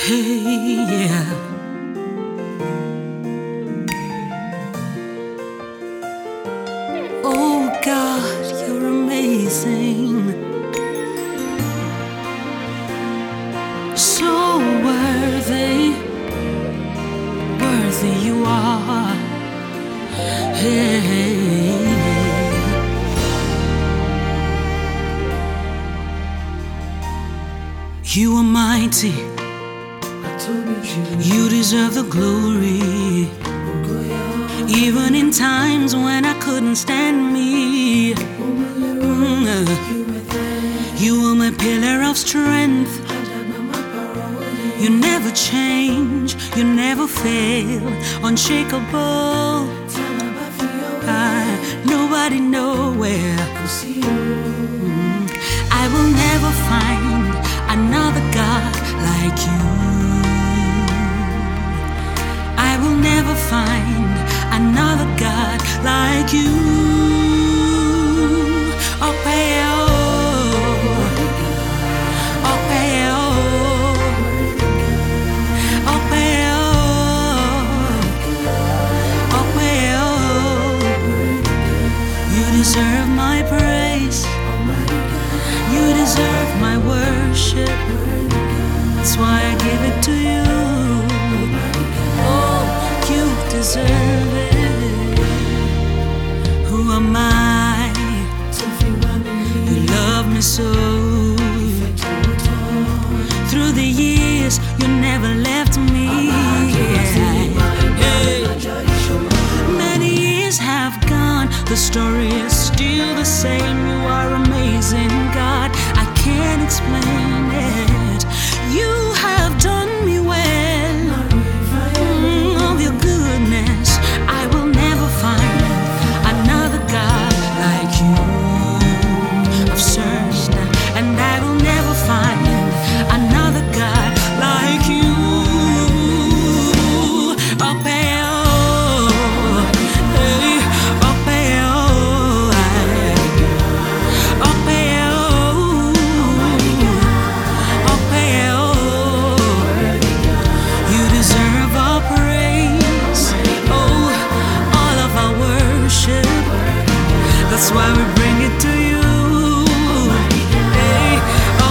Hey, yeah. Oh God, you're amazing. So worthy, worthy you are. Hey, you are mighty. You deserve the glory. Even in times when I couldn't stand me, you are my pillar of strength. You never change, you never fail, unshakable. Nobody nowhere. I will never find another God like you. I will never find another God like you. Oh, you deserve my praise. You deserve my worship. That's why I give it to you. Oh, you deserve it. Who am I? You love me so. Through the years, you never left me. Many years have gone, the story is still the same. You are amazing, God. I can't explain it. You have done me well. Of your goodness, I will never find another God like you. I've searched and I will never find another God like you. That's why we bring it to you. Hey,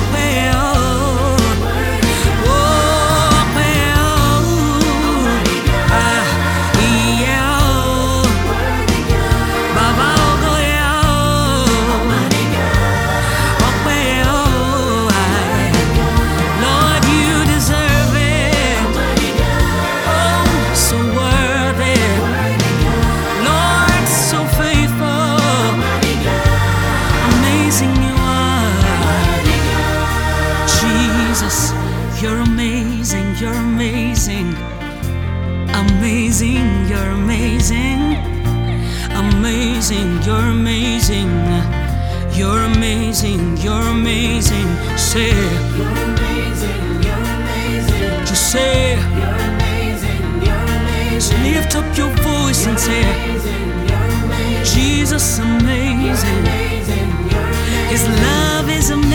Lord, you deserve it. Oh, so worthy. Lord, so faithful. Amazing you are. Jesus, you're amazing, you're amazing. Amazing, you're amazing. Amazing, you're amazing. You're amazing, you're amazing. Say, You're amazing, you're amazing. just say, You're amazing, you're amazing. lift up your voice and say, Amazing, you're amazing. Jesus, amazing. Amazing, you're amazing. His love is amazing.